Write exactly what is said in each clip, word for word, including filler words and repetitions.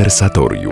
Konwersatorium.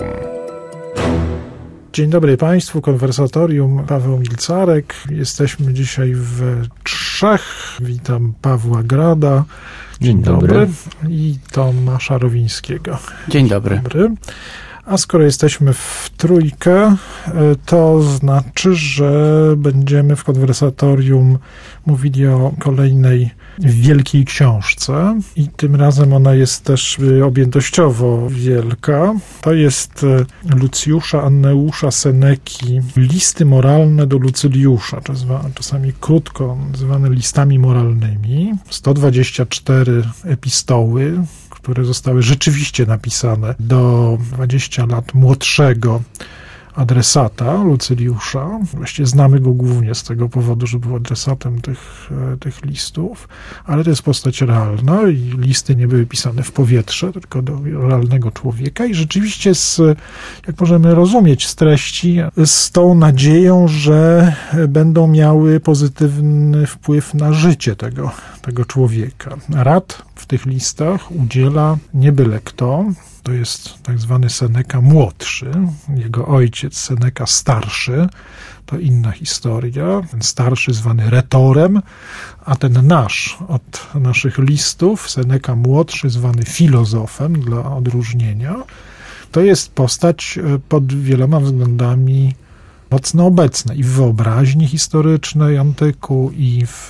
Dzień dobry Państwu, Konwersatorium, Paweł Milcarek. Jesteśmy dzisiaj w trzech. Witam Pawła Grada. Dzień dobry. I Tomasza Rowińskiego. Dzień dobry. dobry. A skoro jesteśmy w trójkę, to znaczy, że będziemy w Konwersatorium mówili o kolejnej wielkiej książce i tym razem ona jest też objętościowo wielka. To jest Lucjusza Anneusza Seneki Listy moralne do Lucyliusza, czasami krótko nazywane listami moralnymi. sto dwadzieścia cztery epistoły, które zostały rzeczywiście napisane do dwudziestu lat młodszego adresata Lucyliusza. Właściwie znamy go głównie z tego powodu, że był adresatem tych, tych listów, ale to jest postać realna i listy nie były pisane w powietrze, tylko do realnego człowieka i rzeczywiście, z, jak możemy rozumieć z treści, z tą nadzieją, że będą miały pozytywny wpływ na życie tego, tego człowieka. Rad w tych listach udziela nie byle kto. To jest tak zwany Seneka młodszy, jego ojciec Seneka starszy, to inna historia. Ten starszy zwany retorem, a ten nasz od naszych listów, Seneka młodszy zwany filozofem dla odróżnienia, to jest postać pod wieloma względami mocno obecna i w wyobraźni historycznej antyku, i w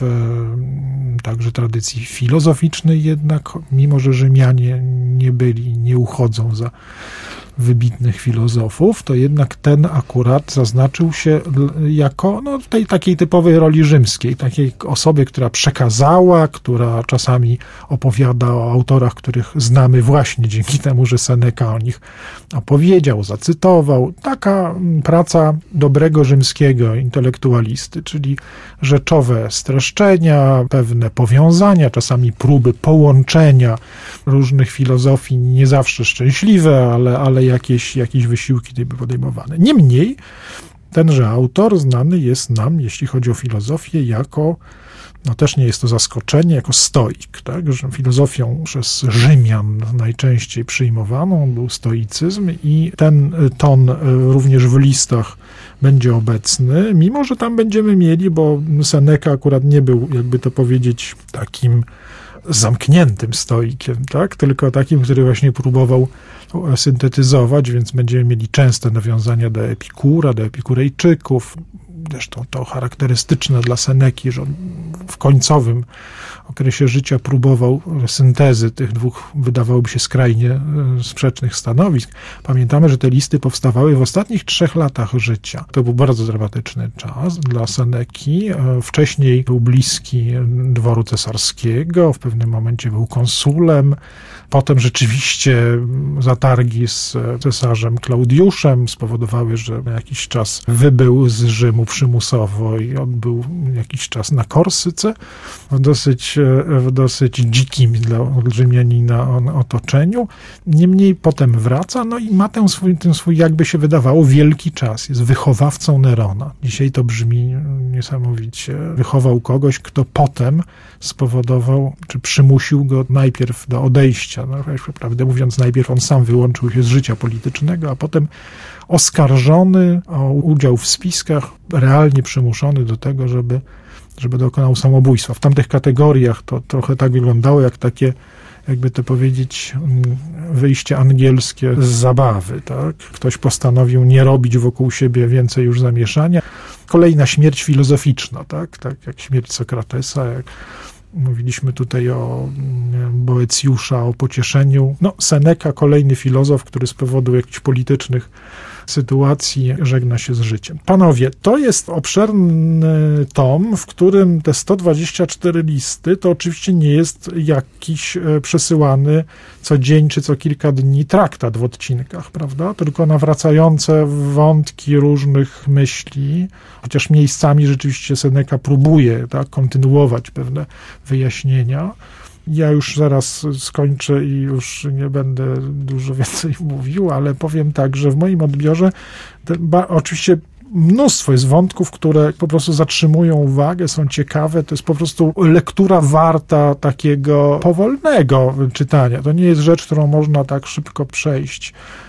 także tradycji filozoficznej jednak, mimo że Rzymianie nie byli, nie uchodzą za wybitnych filozofów, to jednak ten akurat zaznaczył się jako no, tej takiej typowej roli rzymskiej, takiej osoby, która przekazała, która czasami opowiada o autorach, których znamy właśnie dzięki temu, że Seneka o nich opowiedział, zacytował. Taka praca dobrego rzymskiego intelektualisty, czyli rzeczowe streszczenia, pewne powiązania, czasami próby połączenia różnych filozofii, nie zawsze szczęśliwe, ale, ale jakieś, jakieś wysiłki były podejmowane. Niemniej tenże autor znany jest nam, jeśli chodzi o filozofię, jako, no też nie jest to zaskoczenie, jako stoik, tak? Że filozofią przez Rzymian najczęściej przyjmowaną był stoicyzm i ten ton również w listach będzie obecny, mimo że tam będziemy mieli, bo Seneka akurat nie był, jakby to powiedzieć, takim zamkniętym stoikiem, tak? Tylko takim, który właśnie próbował syntetyzować, więc będziemy mieli częste nawiązania do Epikura, do Epikurejczyków. Zresztą to charakterystyczne dla Seneki, że on w końcowym okresie życia próbował syntezy tych dwóch, wydawałoby się, skrajnie sprzecznych stanowisk. Pamiętamy, że te listy powstawały w ostatnich trzech latach życia. To był bardzo dramatyczny czas dla Seneki. Wcześniej był bliski dworu cesarskiego, w pewnym momencie był konsulem. Potem rzeczywiście zatargi z cesarzem Klaudiuszem spowodowały, że na jakiś czas wybył z Rzymu przymusowo i odbył jakiś czas na Korsyce w dosyć, w dosyć dzikim dla Rzymianina otoczeniu. Niemniej potem wraca, no i ma ten swój, ten swój, jakby się wydawało, wielki czas. Jest wychowawcą Nerona. Dzisiaj to brzmi niesamowicie. Wychował kogoś, kto potem spowodował, czy przymusił go najpierw do odejścia. No, prawdę mówiąc, najpierw on sam wyłączył się z życia politycznego, a potem oskarżony o udział w spiskach, realnie przymuszony do tego, żeby, żeby dokonał samobójstwa. W tamtych kategoriach to trochę tak wyglądało, jak takie, jakby to powiedzieć, wyjście angielskie z zabawy, tak? Ktoś postanowił nie robić wokół siebie więcej już zamieszania. Kolejna śmierć filozoficzna, tak? Tak jak śmierć Sokratesa, jak mówiliśmy tutaj o Boecjusza, o pocieszeniu. No, Seneka, kolejny filozof, który z powodu jakichś politycznych sytuacji żegna się z życiem. Panowie, to jest obszerny tom, w którym te sto dwadzieścia cztery listy to oczywiście nie jest jakiś przesyłany co dzień czy co kilka dni traktat w odcinkach, prawda? Tylko nawracające wątki różnych myśli, chociaż miejscami rzeczywiście Seneka próbuje, tak, kontynuować pewne wyjaśnienia. Ja już zaraz skończę i już nie będę dużo więcej mówił, ale powiem tak, że w moim odbiorze ba, oczywiście mnóstwo jest wątków, które po prostu zatrzymują uwagę, są ciekawe. To jest po prostu lektura warta takiego powolnego czytania. To nie jest rzecz, którą można tak szybko przejść.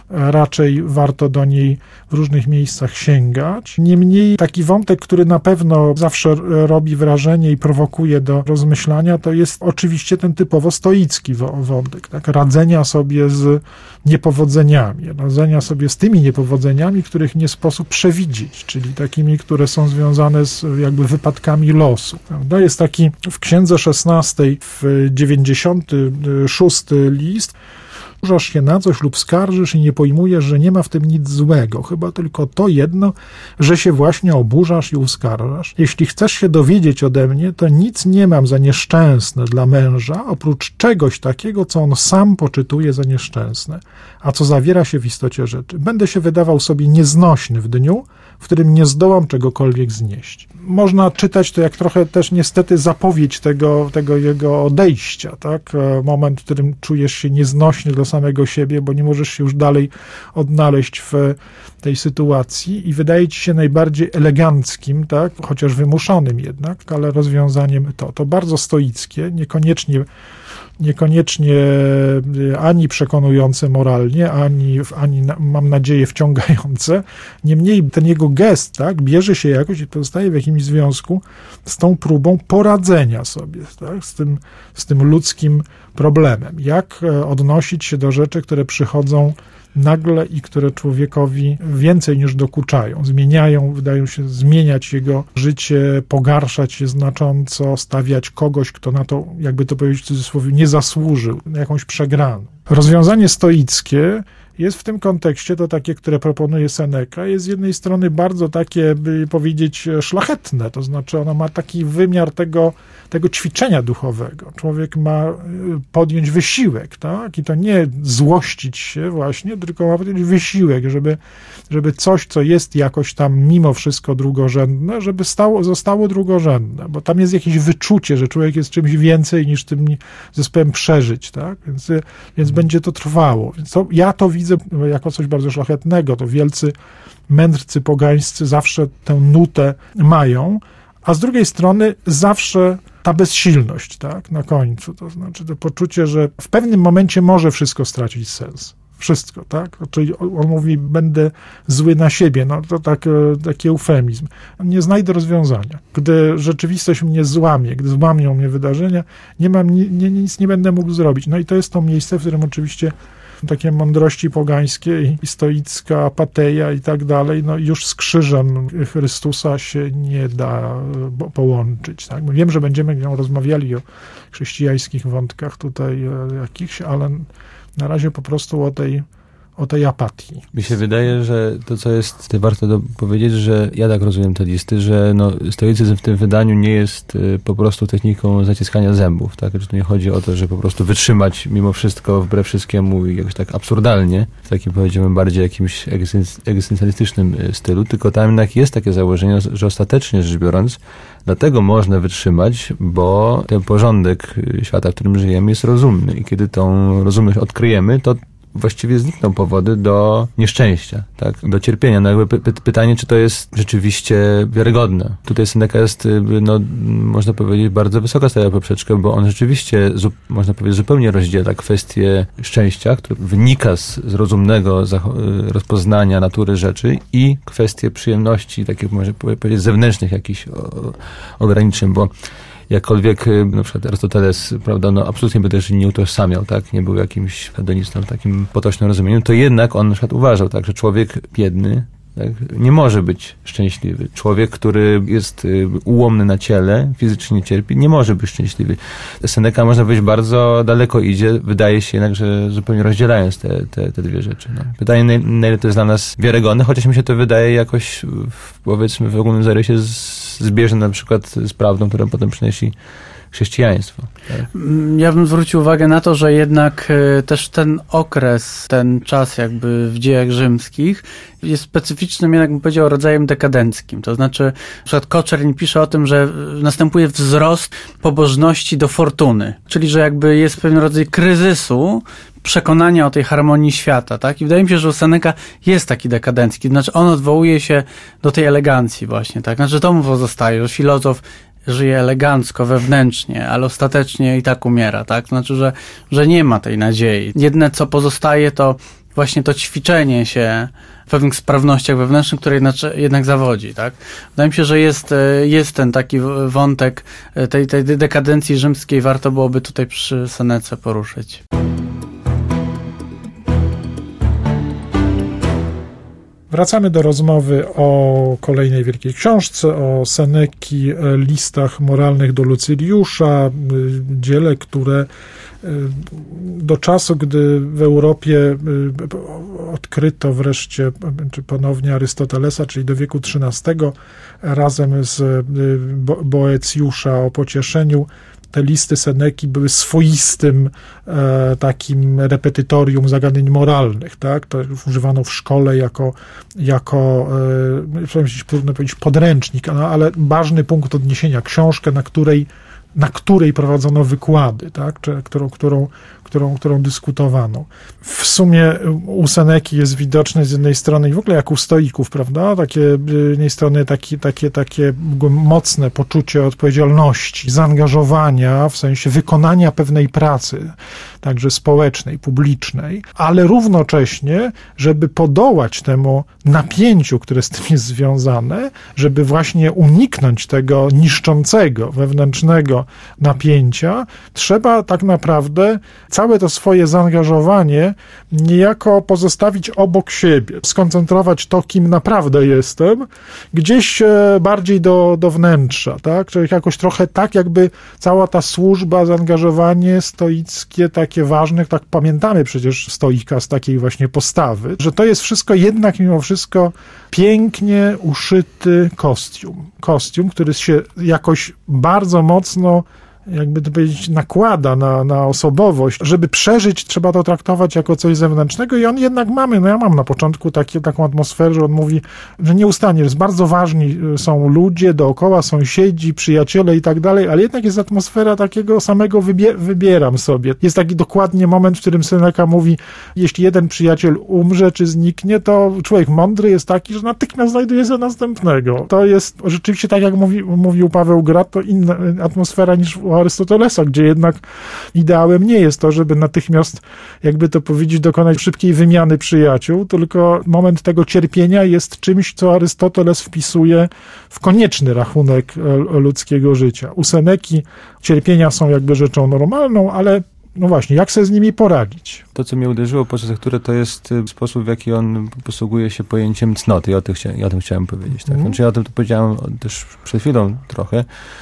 raczej warto do niej w różnych miejscach sięgać. Niemniej taki wątek, który na pewno zawsze robi wrażenie i prowokuje do rozmyślania, to jest oczywiście ten typowo stoicki wątek, tak? Radzenia sobie z niepowodzeniami, radzenia sobie z tymi niepowodzeniami, których nie sposób przewidzieć, czyli takimi, które są związane z jakby wypadkami losu. Prawda? Jest taki w Księdze szesnastej, w dziewięćdziesiąty szósty list: oburzasz się na coś lub skarżysz i nie pojmujesz, że nie ma w tym nic złego, chyba tylko to jedno, że się właśnie oburzasz i uskarżasz. Jeśli chcesz się dowiedzieć ode mnie, to nic nie mam za nieszczęsne dla męża, oprócz czegoś takiego, co on sam poczytuje za nieszczęsne, a co zawiera się w istocie rzeczy. Będę się wydawał sobie nieznośny w dniu, w którym nie zdołam czegokolwiek znieść. Można czytać to jak trochę też niestety zapowiedź tego, tego jego odejścia, tak? Moment, w którym czujesz się nieznośny dla samego siebie, bo nie możesz się już dalej odnaleźć w tej sytuacji i wydaje ci się najbardziej eleganckim, tak? Chociaż wymuszonym jednak, ale rozwiązaniem to. To bardzo stoickie, niekoniecznie niekoniecznie ani przekonujące moralnie, ani, ani mam nadzieję wciągające. Niemniej ten jego gest, tak, bierze się jakoś i pozostaje w jakimś związku z tą próbą poradzenia sobie, tak, z tym, z tym ludzkim problemem. Jak odnosić się do rzeczy, które przychodzą nagle i które człowiekowi więcej niż dokuczają, zmieniają, wydają się zmieniać jego życie, pogarszać je znacząco, stawiać kogoś, kto na to, jakby to powiedzieć w cudzysłowie, nie zasłużył, na jakąś przegraną. Rozwiązanie stoickie jest w tym kontekście, to takie, które proponuje Seneca, jest z jednej strony bardzo takie, by powiedzieć, szlachetne, to znaczy ono ma taki wymiar tego, tego ćwiczenia duchowego. Człowiek ma podjąć wysiłek, tak? I to nie złościć się właśnie, tylko ma podjąć wysiłek, żeby, żeby coś, co jest jakoś tam mimo wszystko drugorzędne, żeby stało, zostało drugorzędne, bo tam jest jakieś wyczucie, że człowiek jest czymś więcej niż tym zespołem przeżyć, tak? Więc, więc będzie to trwało. Więc to, ja to widzę jako coś bardzo szlachetnego. To wielcy mędrcy pogańscy zawsze tę nutę mają, a z drugiej strony zawsze ta bezsilność, tak, na końcu. To znaczy to poczucie, że w pewnym momencie może wszystko stracić sens. Wszystko, tak? Czyli on mówi, będę zły na siebie. No to tak, taki eufemizm. Nie znajdę rozwiązania. Gdy rzeczywistość mnie złamie, gdy złamią mnie wydarzenia, nie mam, nie, nic nie będę mógł zrobić. No i to jest to miejsce, w którym oczywiście takie mądrości pogańskie i stoicka apateia i tak dalej, no już z krzyżem Chrystusa się nie da połączyć. Tak? Wiem, że będziemy rozmawiali o chrześcijańskich wątkach tutaj jakichś, ale na razie po prostu o tej, o tej apatii. Mi się wydaje, że to, co jest warto do, powiedzieć, że ja tak rozumiem te listy, że no, stoicyzm w tym wydaniu nie jest y, po prostu techniką zaciskania zębów, tak? Że tu nie chodzi o to, że po prostu wytrzymać mimo wszystko, wbrew wszystkiemu i jakoś tak absurdalnie, w takim, powiedziałbym, bardziej jakimś egzystencjalistycznym stylu, tylko tam jednak jest takie założenie, że ostatecznie rzecz biorąc, dlatego można wytrzymać, bo ten porządek świata, w którym żyjemy, jest rozumny i kiedy tą rozumność odkryjemy, to właściwie znikną powody do nieszczęścia, tak, do cierpienia. No jakby py- pytanie, czy to jest rzeczywiście wiarygodne. Tutaj Seneca jest, no, można powiedzieć, bardzo wysoka stawia poprzeczkę, bo on rzeczywiście, zu- można powiedzieć, zupełnie rozdziela kwestię szczęścia, które wynika z, z rozumnego zach- rozpoznania natury rzeczy i kwestię przyjemności, takich, można powiedzieć, zewnętrznych jakichś o- ograniczeń, bo jakkolwiek na przykład Arystoteles, prawda, no absolutnie by też nie utożsamiał, tak, nie był jakimś hedonistą w takim potocznym rozumieniu, to jednak on na przykład uważał, tak, że człowiek biedny, tak, nie może być szczęśliwy. Człowiek, który jest ułomny na ciele, fizycznie cierpi, nie może być szczęśliwy. Seneca, można powiedzieć, bardzo daleko idzie, wydaje się jednak, że zupełnie rozdzielając te, te, te dwie rzeczy. No. Pytanie, na ile to jest dla nas wiarygodne, chociaż mi się to wydaje jakoś, w, powiedzmy, w ogólnym zarysie zbieżne na przykład z prawdą, którą potem przynosi chrześcijaństwo. Tak? Ja bym zwrócił uwagę na to, że jednak też ten okres, ten czas jakby w dziejach rzymskich jest specyficznym, jednak bym powiedział, rodzajem dekadenckim. To znaczy, na przykład Koczerń pisze o tym, że następuje wzrost pobożności do fortuny, czyli że jakby jest pewien rodzaj kryzysu, przekonania o tej harmonii świata, tak? I wydaje mi się, że u Seneca jest taki dekadencki, znaczy on odwołuje się do tej elegancji właśnie, tak? Znaczy to mu pozostaje, że filozof żyje elegancko, wewnętrznie, ale ostatecznie i tak umiera, tak? Znaczy, że, że nie ma tej nadziei. Jedyne, co pozostaje, to właśnie to ćwiczenie się w pewnych sprawnościach wewnętrznych, które jednak, jednak zawodzi, tak? Wydaje mi się, że jest, jest ten taki wątek tej, tej dekadencji rzymskiej, warto byłoby tutaj przy Senece poruszyć. Wracamy do rozmowy o kolejnej wielkiej książce, o Seneki, listach moralnych do Lucyliusza, dziele, które do czasu, gdy w Europie odkryto wreszcie, czy ponownie Arystotelesa, czyli do wieku trzynastego, razem z Boecjusza o pocieszeniu, te listy Seneki były swoistym e, takim repetytorium zagadnień moralnych, tak? To używano w szkole jako, jako e, trudno powiedzieć podręcznik, no, ale ważny punkt odniesienia, książkę, na której, na której prowadzono wykłady, tak? Czy, którą, którą, którą, którą dyskutowano. W sumie u Seneki jest widoczne z jednej strony, i w ogóle jak u stoików, prawda, takie, z jednej strony takie, takie, takie mocne poczucie odpowiedzialności, zaangażowania, w sensie wykonania pewnej pracy, także społecznej, publicznej, ale równocześnie, żeby podołać temu napięciu, które z tym jest związane, żeby właśnie uniknąć tego niszczącego, wewnętrznego napięcia, trzeba tak naprawdę całe to swoje zaangażowanie niejako pozostawić obok siebie, skoncentrować to, kim naprawdę jestem, gdzieś bardziej do, do wnętrza, tak? Czyli jakoś trochę tak, jakby cała ta służba, zaangażowanie stoickie, takie ważne, tak pamiętamy przecież stoika z takiej właśnie postawy, że to jest wszystko jednak mimo wszystko pięknie uszyty kostium. Kostium, który się jakoś bardzo mocno, jakby to powiedzieć, nakłada na, na osobowość. Żeby przeżyć, trzeba to traktować jako coś zewnętrznego i on jednak mamy, no ja mam na początku takie, taką atmosferę, że on mówi, że nieustannie, że bardzo ważni są ludzie dookoła, sąsiedzi, przyjaciele i tak dalej, ale jednak jest atmosfera takiego samego wybie- wybieram sobie. Jest taki dokładnie moment, w którym Seneca mówi, jeśli jeden przyjaciel umrze czy zniknie, to człowiek mądry jest taki, że natychmiast znajduje sobie następnego. To jest rzeczywiście, tak jak mówi, mówił Paweł Grad, to inna atmosfera niż u Arystotelesa, gdzie jednak ideałem nie jest to, żeby natychmiast, jakby to powiedzieć, dokonać szybkiej wymiany przyjaciół, tylko moment tego cierpienia jest czymś, co Arystoteles wpisuje w konieczny rachunek ludzkiego życia. U Seneki cierpienia są jakby rzeczą normalną, ale no właśnie, jak sobie z nimi poradzić? To, co mnie uderzyło podczas lektury, to jest sposób, w jaki on posługuje się pojęciem cnoty. I o tym, chcia, i o tym chciałem powiedzieć. Tak? Mm. Znaczy, ja o tym to powiedziałem też przed chwilą trochę.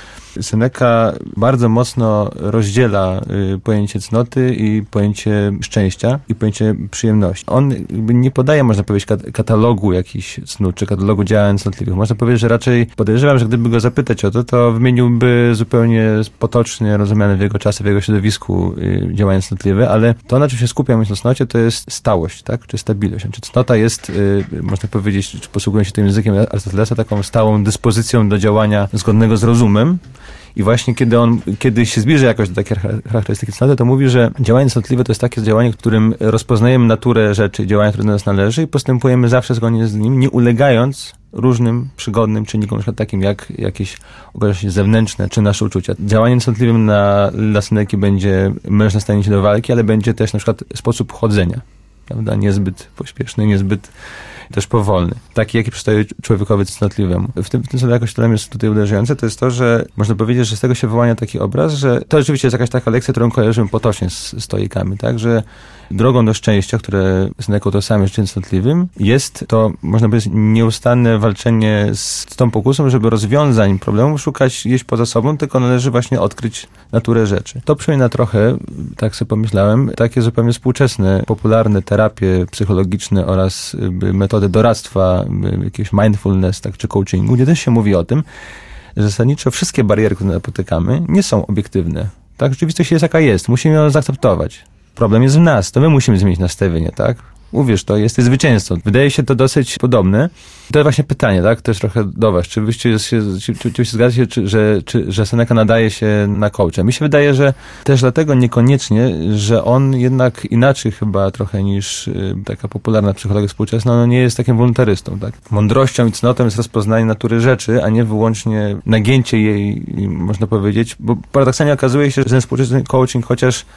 Seneca bardzo mocno rozdziela y, pojęcie cnoty i pojęcie szczęścia i pojęcie przyjemności. On jakby nie podaje, można powiedzieć, kat- katalogu jakichś cnót, czy katalogu działań cnotliwych. Można powiedzieć, że raczej podejrzewam, że gdyby go zapytać o to, to wymieniłby zupełnie potocznie rozumiane w jego czasach, w jego środowisku y, działania cnotliwe, ale to, na czym się skupiam mówiąc o cnocie, to jest stałość, tak? Czy stabilność. Znaczy, cnota jest, y, można powiedzieć, czy posługując się tym językiem Arystotelesa, taką stałą dyspozycją do działania zgodnego z rozumem. I właśnie kiedy on, kiedy się zbliża jakoś do takiej charakterystyki cnoty, to mówi, że działanie cnotliwe to jest takie działanie, w którym rozpoznajemy naturę rzeczy, działania, które do nas należy i postępujemy zawsze zgodnie z nim, nie ulegając różnym przygodnym czynnikom, na przykład takim jak jakieś okoliczności zewnętrzne, czy nasze uczucia. Działaniem cnotliwym na, dla Seneki będzie mężne stanie się do walki, ale będzie też na przykład sposób chodzenia, prawda? Niezbyt pośpieszny, niezbyt też powolny. Taki, jaki przystaje człowiekowi cnotliwemu. W tym, w tym co jakoś dla mnie jest tutaj uderzające, to jest to, że można powiedzieć, że z tego się wyłania taki obraz, że to rzeczywiście jest jakaś taka lekcja, którą kojarzymy potocznie z stoikami, tak, że drogą do szczęścia, które Seneca utożsamia z życiem cnotliwym, jest to, można powiedzieć, nieustanne walczenie z tą pokusą, żeby rozwiązań problemów szukać gdzieś poza sobą, tylko należy właśnie odkryć naturę rzeczy. To przypomina trochę, tak sobie pomyślałem, takie zupełnie współczesne, popularne terapie psychologiczne oraz metody doradztwa, jakiegoś mindfulness, tak, czy coachingu, gdzie też się mówi o tym, że zasadniczo wszystkie bariery, które napotykamy, nie są obiektywne. Tak, rzeczywistość jest jaka jest. Musimy ją zaakceptować. Problem jest w nas. To my musimy zmienić nastawienie, tak? Uwierz to, jesteś zwycięzcą. Wydaje się to dosyć podobne. To jest właśnie pytanie, tak? To jest trochę do was. Czy wyście się, czy, czy, czy zgadza się, czy, że, czy, że Seneca nadaje się na coacha? Mi się wydaje, że też dlatego niekoniecznie, że on jednak inaczej chyba trochę niż y, taka popularna psychologia współczesna, no nie jest takim wolontarystą, tak? Mądrością i cnotą jest rozpoznanie natury rzeczy, a nie wyłącznie nagięcie jej, można powiedzieć, bo paradoksalnie okazuje się, że ten współczesny coaching, chociaż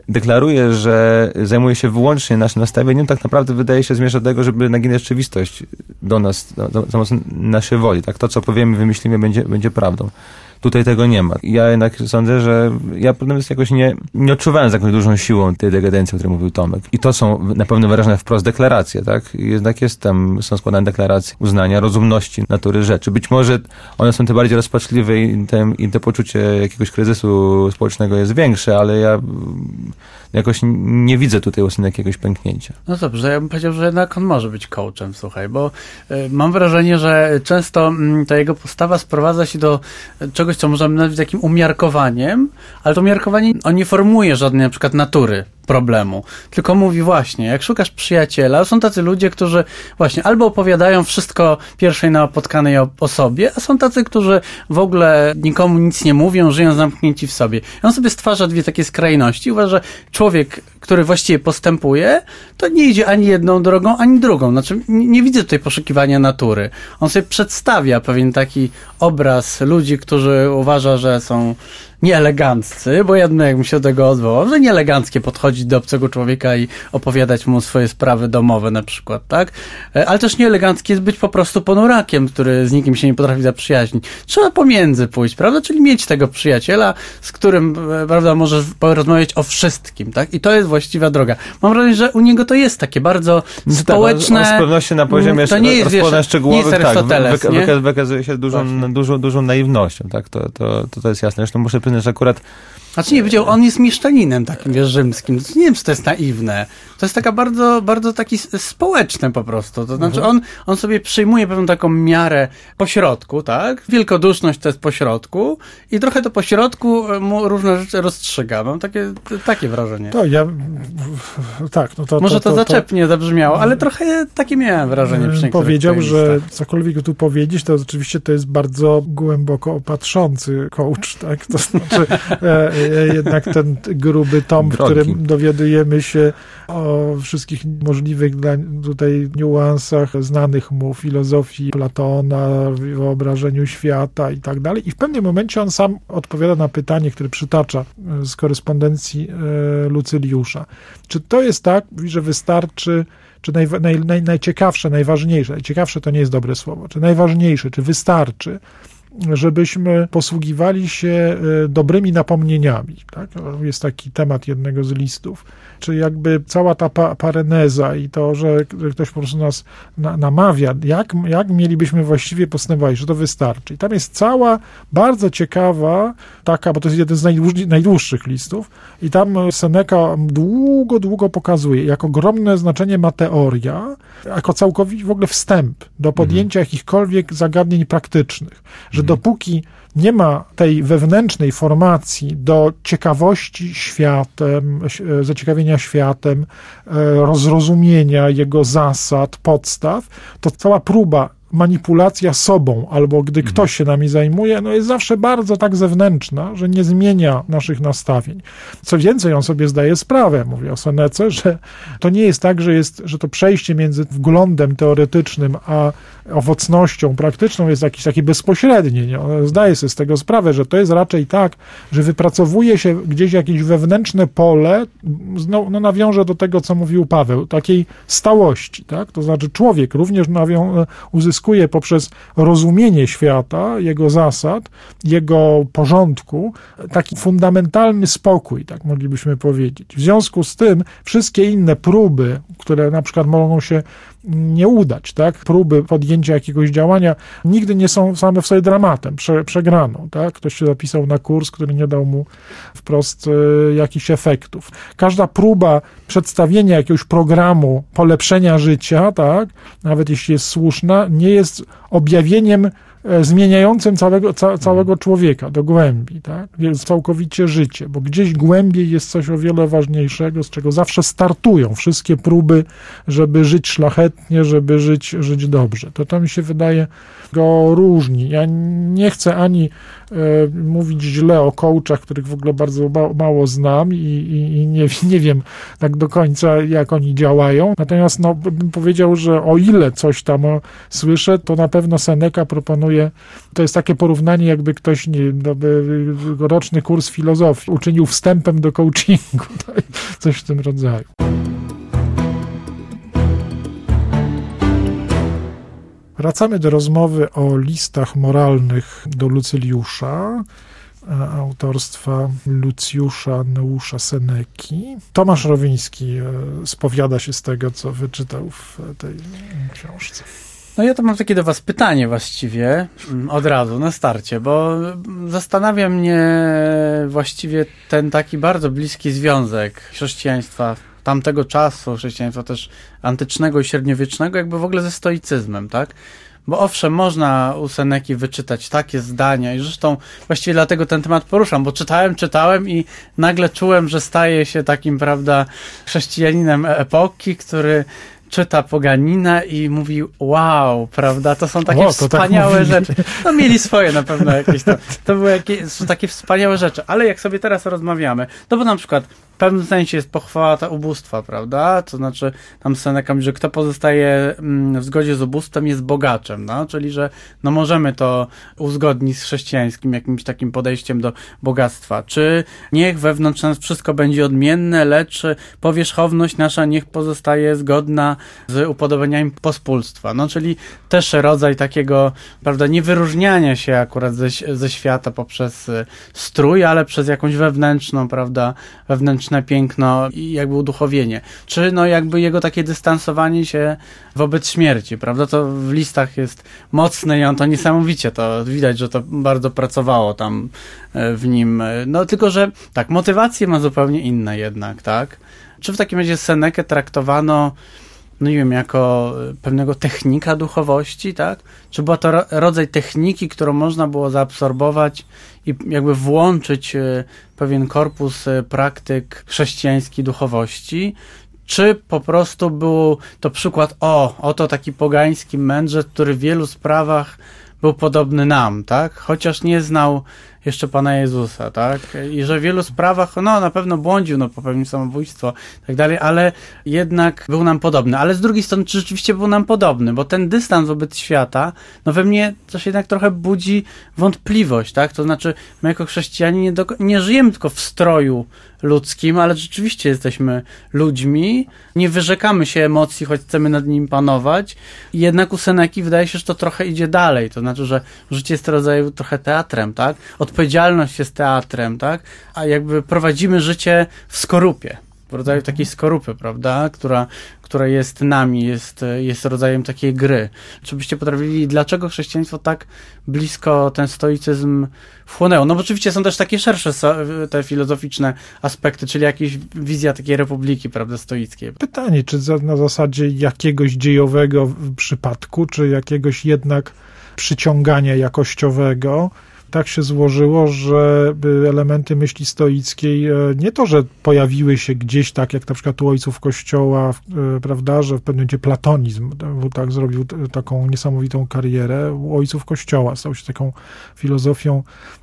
deklaruje, że zajmuje się wyłącznie naszym nastawieniem, tak naprawdę wydaje się zmierza do tego, żeby naginać rzeczywistość do nas, za mocno naszej woli. Tak? To, co powiemy, wymyślimy, będzie, będzie prawdą. Tutaj tego nie ma. Ja jednak sądzę, że ja natomiast jakoś nie, nie odczuwałem z jakąś dużą siłą tej degadencji, o której mówił Tomek. I to są na pewno wyrażone wprost deklaracje, tak? Jednak jest tam, są składane deklaracje uznania rozumności natury rzeczy. Być może one są te bardziej rozpaczliwe i te, i te poczucie jakiegoś kryzysu społecznego jest większe, ale ja jakoś nie widzę tutaj właśnie jakiegoś pęknięcia. No dobrze, ja bym powiedział, że jednak on może być coachem, słuchaj, bo y, mam wrażenie, że często y, ta jego postawa sprowadza się do czegoś, co możemy nazwać takim umiarkowaniem, ale to umiarkowanie on nie formuje żadnej na przykład natury problemu, tylko mówi właśnie, jak szukasz przyjaciela, są tacy ludzie, którzy właśnie albo opowiadają wszystko pierwszej napotkanej o, o sobie, a są tacy, którzy w ogóle nikomu nic nie mówią, żyją zamknięci w sobie. I on sobie stwarza dwie takie skrajności. Uważa, że człowiek, który właściwie postępuje, to nie idzie ani jedną drogą, ani drugą. Znaczy, nie, nie widzę tutaj poszukiwania natury. On sobie przedstawia pewien taki obraz ludzi, którzy uważa, że są nieeleganccy, bo jedno, jakbym się do tego odwołał, że nieeleganckie podchodzić do obcego człowieka i opowiadać mu swoje sprawy domowe na przykład, tak? Ale też nieeleganckie jest być po prostu ponurakiem, który z nikim się nie potrafi zaprzyjaźnić. Trzeba pomiędzy pójść, prawda? Czyli mieć tego przyjaciela, z którym, prawda, możesz porozmawiać o wszystkim, tak? I to jest właściwa droga. Mam wrażenie, że u niego to jest takie bardzo społeczne... On z pewnością na poziomie to nie jest, rozpoznań szczegółowych, tak, Arystoteles, wyka- nie? wyka- wykazuje się dużą, dużą, dużą naiwnością, tak? To, to, to, to jest jasne. Zresztą muszę przyznać, że akurat Znaczy nie, powiedział, on jest mieszczaninem takim, wiesz, rzymskim. Nie wiem, czy to jest naiwne. To jest taka bardzo, bardzo taki społeczne po prostu. To znaczy on, on sobie przyjmuje pewną taką miarę pośrodku, tak? Wielkoduszność to jest pośrodku i trochę to pośrodku mu różne rzeczy rozstrzyga. Mam takie, takie wrażenie. To ja, tak. No to, Może to, to, to zaczepnie zabrzmiało, ale trochę takie miałem wrażenie przy niektórych powiedział, że listach. cokolwiek tu powiedzieć, to oczywiście to jest bardzo głęboko opatrzący coach, tak? To znaczy e, e, jednak ten gruby tom, w którym dowiadujemy się o wszystkich możliwych dla, tutaj niuansach znanych mu filozofii Platona, wyobrażeniu świata i tak dalej. I w pewnym momencie on sam odpowiada na pytanie, które przytacza z korespondencji e, Lucyliusza. Czy to jest tak, że wystarczy, czy naj, naj, naj, najciekawsze, najważniejsze, najciekawsze to nie jest dobre słowo, czy najważniejsze, czy wystarczy, żebyśmy posługiwali się dobrymi napomnieniami. Tak? Jest taki temat jednego z listów. Czy jakby cała ta pa- pareneza i to, że ktoś po prostu nas na- namawia, jak, jak mielibyśmy właściwie postępować, że to wystarczy. I tam jest cała bardzo ciekawa taka, bo to jest jeden z najdłuż- najdłuższych listów i tam Seneca długo, długo pokazuje, jak ogromne znaczenie ma teoria, jako całkowicie w ogóle wstęp do podjęcia mhm. jakichkolwiek zagadnień praktycznych. Że dopóki nie ma tej wewnętrznej formacji do ciekawości światem, zaciekawienia światem, rozrozumienia jego zasad, podstaw, to cała próba manipulacja sobą, albo gdy mhm. ktoś się nami zajmuje, no jest zawsze bardzo tak zewnętrzna, że nie zmienia naszych nastawień. Co więcej, on sobie zdaje sprawę, mówię o Senece, że to nie jest tak, że, jest, że to przejście między wglądem teoretycznym a owocnością praktyczną jest jakieś takie bezpośrednie. Nie? On zdaje sobie z tego sprawę, że to jest raczej tak, że wypracowuje się gdzieś jakieś wewnętrzne pole, no, no nawiążę do tego, co mówił Paweł, takiej stałości, tak? To znaczy człowiek również nawią- uzyskuje poprzez rozumienie świata, jego zasad, jego porządku, taki fundamentalny spokój, tak moglibyśmy powiedzieć. W związku z tym wszystkie inne próby, które na przykład mogą się nie udać, tak? Próby podjęcia jakiegoś działania nigdy nie są same w sobie dramatem, prze, przegraną, tak? Ktoś się zapisał na kurs, który nie dał mu wprost y, jakichś efektów. Każda próba przedstawienia jakiegoś programu polepszenia życia, tak? Nawet jeśli jest słuszna, nie jest objawieniem zmieniającym całego, ca, całego człowieka do głębi, tak? Jest całkowicie życie, bo gdzieś głębiej jest coś o wiele ważniejszego, z czego zawsze startują wszystkie próby, żeby żyć szlachetnie, żeby żyć, żyć dobrze. To to mi się wydaje go różni. Ja nie chcę ani e, mówić źle o coachach, których w ogóle bardzo ba- mało znam i, i, i nie, nie wiem tak do końca, jak oni działają. Natomiast no, bym powiedział, że o ile coś tam słyszę, to na pewno Seneca proponuje proponuje, to jest takie porównanie, jakby ktoś nie, no, roczny kurs filozofii uczynił wstępem do coachingu, coś w tym rodzaju. Wracamy do rozmowy o listach moralnych do Lucyliusza, autorstwa Lucjusza Neusza Seneki. Tomasz Rowiński spowiada się z tego, co wyczytał w tej książce. No ja to mam takie do was pytanie właściwie, od razu, na starcie, bo zastanawia mnie właściwie ten taki bardzo bliski związek chrześcijaństwa tamtego czasu, chrześcijaństwa też antycznego i średniowiecznego, jakby w ogóle ze stoicyzmem, tak? Bo owszem, można u Seneki wyczytać takie zdania i zresztą właściwie dlatego ten temat poruszam, bo czytałem, czytałem i nagle czułem, że staję się takim, prawda, chrześcijaninem epoki, który czyta Poganina i mówi wow, prawda, to są takie o, to wspaniałe tak rzeczy. No mieli swoje na pewno jakieś tam, to były jakieś, są takie wspaniałe rzeczy, ale jak sobie teraz rozmawiamy, no bo na przykład w pewnym sensie jest pochwała ta ubóstwa, prawda, to znaczy tam Seneka mówi, że kto pozostaje w zgodzie z ubóstwem jest bogaczem, no, czyli że no możemy to uzgodnić z chrześcijańskim jakimś takim podejściem do bogactwa, czy niech wewnątrz nas wszystko będzie odmienne, lecz powierzchowność nasza niech pozostaje zgodna z upodobaniami pospólstwa, no czyli też rodzaj takiego, prawda, niewyróżniania się akurat ze, ze świata poprzez strój, ale przez jakąś wewnętrzną, prawda, wewnętrzne piękno i jakby uduchowienie. Czy no jakby jego takie dystansowanie się wobec śmierci, prawda, to w listach jest mocne i on to niesamowicie, to widać, że to bardzo pracowało tam w nim, no tylko, że tak, motywacje ma zupełnie inne jednak, tak? Czy w takim razie Senekę traktowano, no nie wiem, jako pewnego technika duchowości, tak? Czy była to rodzaj techniki, którą można było zaabsorbować i jakby włączyć pewien korpus praktyk chrześcijańskiej duchowości? Czy po prostu był to przykład, o, oto taki pogański mędrzec, który w wielu sprawach był podobny nam, tak? Chociaż nie znał jeszcze Pana Jezusa, tak? I że w wielu sprawach, no na pewno błądził, no popełnił samobójstwo i tak dalej, ale jednak był nam podobny. Ale z drugiej strony, czy rzeczywiście był nam podobny? Bo ten dystans wobec świata, no we mnie też jednak trochę budzi wątpliwość, tak? To znaczy, my jako chrześcijanie nie, do, nie żyjemy tylko w stroju ludzkim, ale rzeczywiście jesteśmy ludźmi, nie wyrzekamy się emocji, choć chcemy nad nimi panować. I jednak u Seneki wydaje się, że to trochę idzie dalej. To znaczy, że życie jest rodzaju trochę teatrem, tak? Odpowiedzialność jest teatrem, tak? A jakby prowadzimy życie w skorupie, w rodzaju takiej skorupy, prawda? Która, która jest nami, jest, jest rodzajem takiej gry. Czy byście potrafili, dlaczego chrześcijaństwo tak blisko ten stoicyzm wchłonęło? No bo oczywiście są też takie szersze te filozoficzne aspekty, czyli jakieś wizja takiej republiki, prawda, stoickiej. Pytanie, czy na zasadzie jakiegoś dziejowego przypadku, czy jakiegoś jednak przyciągania jakościowego, tak się złożyło, że elementy myśli stoickiej nie to, że pojawiły się gdzieś tak, jak na przykład u ojców Kościoła, prawda, że w pewnym momencie platonizm tak zrobił taką niesamowitą karierę u ojców Kościoła, stał się taką filozofią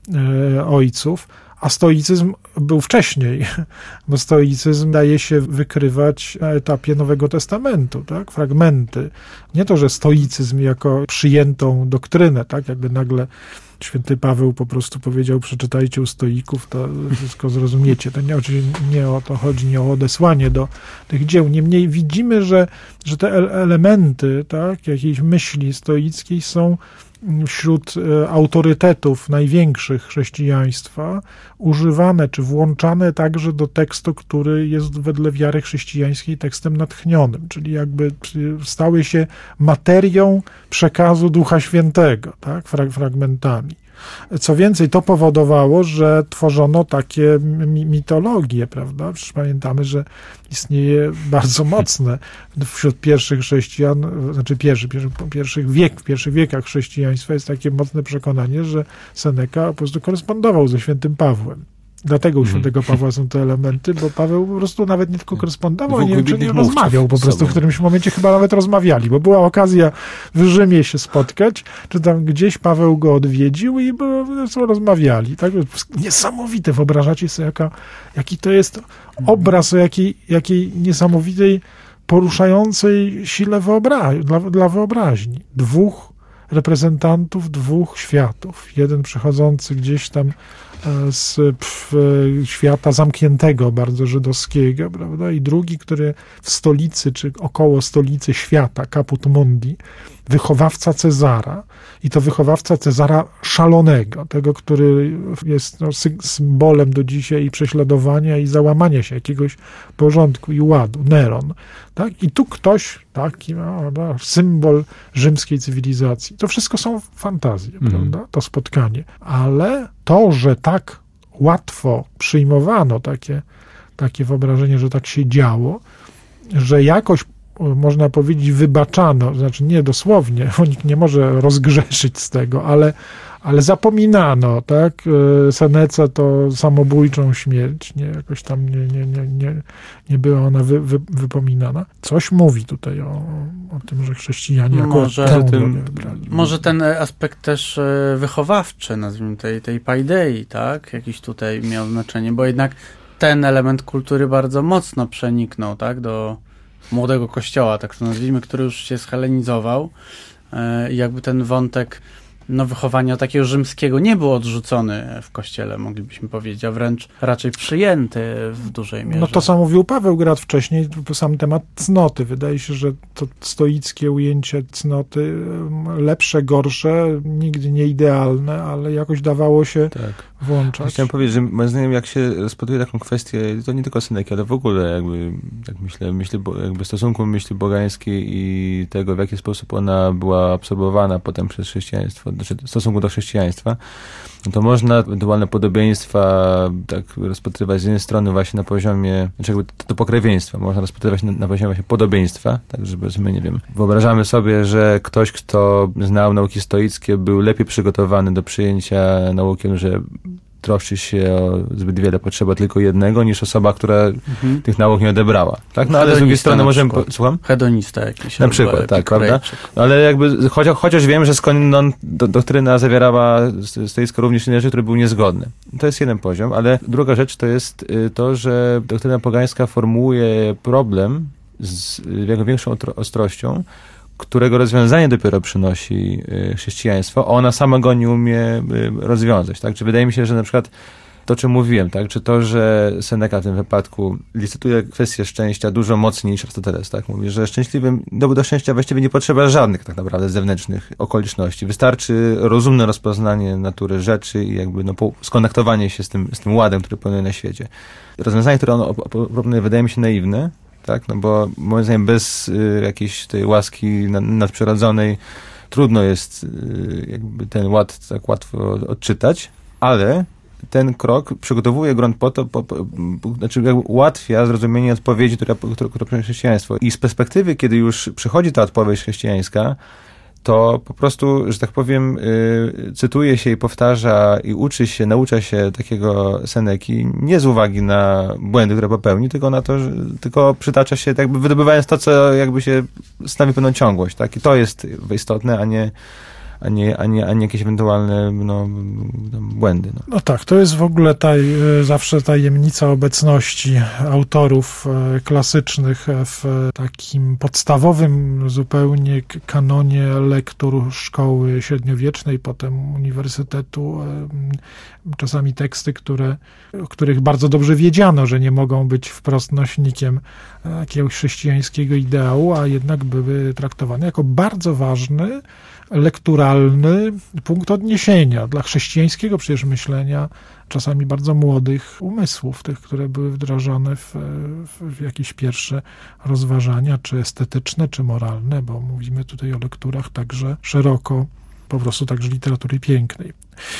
ojców, a stoicyzm był wcześniej, bo stoicyzm daje się wykrywać na etapie Nowego Testamentu, tak, fragmenty. Nie to, że stoicyzm jako przyjętą doktrynę, tak, jakby nagle święty Paweł po prostu powiedział, przeczytajcie u stoików, to wszystko zrozumiecie. To nie, oczywiście nie o to chodzi, nie o odesłanie do tych dzieł. Niemniej widzimy, że, że te elementy, tak, jakiejś myśli stoickiej są wśród autorytetów największych chrześcijaństwa używane czy włączane także do tekstu, który jest wedle wiary chrześcijańskiej tekstem natchnionym, czyli jakby stały się materią przekazu Ducha Świętego, tak, fragmentami. Co więcej, to powodowało, że tworzono takie mitologie, prawda? Przecież pamiętamy, że istnieje bardzo mocne wśród pierwszych chrześcijan, znaczy pierwszy, pierwszy, pierwszych wiek, w pierwszych wiekach chrześcijaństwa jest takie mocne przekonanie, że Seneka po prostu korespondował ze świętym Pawłem. Dlatego u świętego Pawła są te elementy, bo Paweł po prostu nawet nie tylko korespondował, nie, czy nie rozmawiał, po prostu w którymś momencie chyba nawet rozmawiali, bo była okazja w Rzymie się spotkać, czy tam gdzieś Paweł go odwiedził i rozmawiali. Tak? Niesamowite, wyobrażacie sobie, jaka, jaki to jest obraz o jakiej, jakiej niesamowitej, poruszającej sile wyobra- dla, dla wyobraźni. Dwóch reprezentantów dwóch światów. Jeden przychodzący gdzieś tam z pf, świata zamkniętego, bardzo żydowskiego, prawda? I drugi, który w stolicy, czy około stolicy świata, Caput Mundi, wychowawca Cezara. I to wychowawca Cezara szalonego, tego, który jest no, sy- symbolem do dzisiaj i prześladowania i załamania się jakiegoś porządku i ładu, Neron. Tak? I tu ktoś, taki no, no, symbol rzymskiej cywilizacji. To wszystko są fantazje, mm. prawda? To spotkanie. Ale to, że tak łatwo przyjmowano takie, takie wyobrażenie, że tak się działo, że jakoś można powiedzieć, wybaczano, znaczy nie dosłownie, bo nikt nie może rozgrzeszyć z tego, ale, ale zapominano, tak? Seneca to samobójczą śmierć, nie, jakoś tam nie, nie, nie, nie, nie była ona wy, wy, wypominana. Coś mówi tutaj o, o tym, że chrześcijanie akurat może, tę tym, drogę wybrali. Może ten aspekt też wychowawczy, nazwijmy tej, tej paidei, tak? Jakiś tutaj miał znaczenie, bo jednak ten element kultury bardzo mocno przeniknął, tak? Do młodego kościoła, tak to nazwijmy, który już się schelenizował i jakby ten wątek no, wychowania takiego rzymskiego nie był odrzucony w kościele, moglibyśmy powiedzieć, a wręcz raczej przyjęty w dużej mierze. No to, co mówił Paweł Grad wcześniej, sam temat cnoty. Wydaje się, że to stoickie ujęcie cnoty, lepsze, gorsze, nigdy nie idealne, ale jakoś dawało się tak. włączać. Chciałem powiedzieć, że moim zdaniem, jak się rozpatruje taką kwestię, to nie tylko Seneki, ale w ogóle jakby, tak myślę, myśli, jakby stosunku myśli bogańskiej i tego, w jaki sposób ona była absorbowana potem przez chrześcijaństwo, znaczy w stosunku do chrześcijaństwa, no to można ewentualne podobieństwa tak rozpatrywać z jednej strony właśnie na poziomie, znaczy jakby to, to pokrewieństwa, można rozpatrywać na, na poziomie właśnie podobieństwa, tak żeby my, nie wiem, wyobrażamy sobie, że ktoś, kto znał nauki stoickie, był lepiej przygotowany do przyjęcia nauki, że troszczy się o zbyt wiele, potrzeba tylko jednego, niż osoba, która mhm. tych nauk nie odebrała. Tak? No ale z drugiej strony możemy... Po, słucham? Hedonista jakiś. Na przykład, tak, prawda? Ale jakby, chociaż, chociaż wiem, że skądinąd do, doktryna zawierała stoicko również inne rzeczy, które były niezgodne. To jest jeden poziom, ale druga rzecz to jest to, że doktryna pogańska formułuje problem z jak większą ostrością, którego rozwiązanie dopiero przynosi chrześcijaństwo, a ona sama go nie umie rozwiązać. Tak? Czy wydaje mi się, że na przykład to, o czym mówiłem, tak? Czy to, że Seneca w tym wypadku licytuje kwestię szczęścia dużo mocniej niż Arystoteles, tak? Mówi, że szczęśliwym, do, do szczęścia właściwie nie potrzeba żadnych tak naprawdę zewnętrznych okoliczności. Wystarczy rozumne rozpoznanie natury rzeczy i jakby no, skonektowanie się z tym, z tym ładem, który panuje na świecie. Rozwiązanie, które ono proponuje, wydaje mi się naiwne, tak? No bo moim zdaniem bez y, jakiejś tej łaski nadprzyrodzonej trudno jest y, jakby ten ład tak łatwo odczytać, ale ten krok przygotowuje grunt po to, po, po, znaczy jakby ułatwia zrozumienie odpowiedzi, która, która, która przynosi chrześcijaństwo. I z perspektywy, kiedy już przychodzi ta odpowiedź chrześcijańska, to po prostu, że tak powiem, y, cytuje się i powtarza i uczy się, naucza się takiego Seneki nie z uwagi na błędy, które popełni, tylko na to, że, tylko przytacza się, jakby wydobywając to, co jakby się stanowi pewną ciągłość, tak? I to jest istotne, a nie a nie, a nie, a nie jakieś ewentualne no, błędy. No. no tak, to jest w ogóle taj, zawsze tajemnica obecności autorów klasycznych w takim podstawowym zupełnie kanonie lektur szkoły średniowiecznej, potem uniwersytetu. Czasami teksty, które, o których bardzo dobrze wiedziano, że nie mogą być wprost nośnikiem jakiegoś chrześcijańskiego ideału, a jednak były traktowane jako bardzo ważny, lekturalny punkt odniesienia dla chrześcijańskiego przecież myślenia, czasami bardzo młodych umysłów, tych, które były wdrażane w, w jakieś pierwsze rozważania, czy estetyczne, czy moralne, bo mówimy tutaj o lekturach także szeroko, po prostu także literatury pięknej.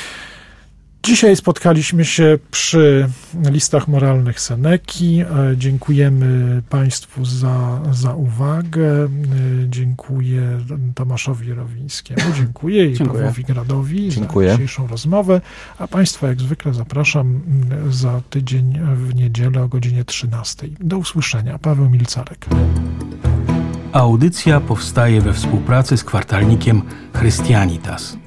Dzisiaj spotkaliśmy się przy listach moralnych Seneki. Dziękujemy Państwu za, za uwagę. Dziękuję Tomaszowi Rowińskiemu. Dziękuję i Dziękuję. Pawłowi Gradowi Dziękuję. za dzisiejszą rozmowę. A Państwa jak zwykle zapraszam za tydzień w niedzielę o godzinie trzynastej. Do usłyszenia. Paweł Milcarek. Audycja powstaje we współpracy z kwartalnikiem Christianitas.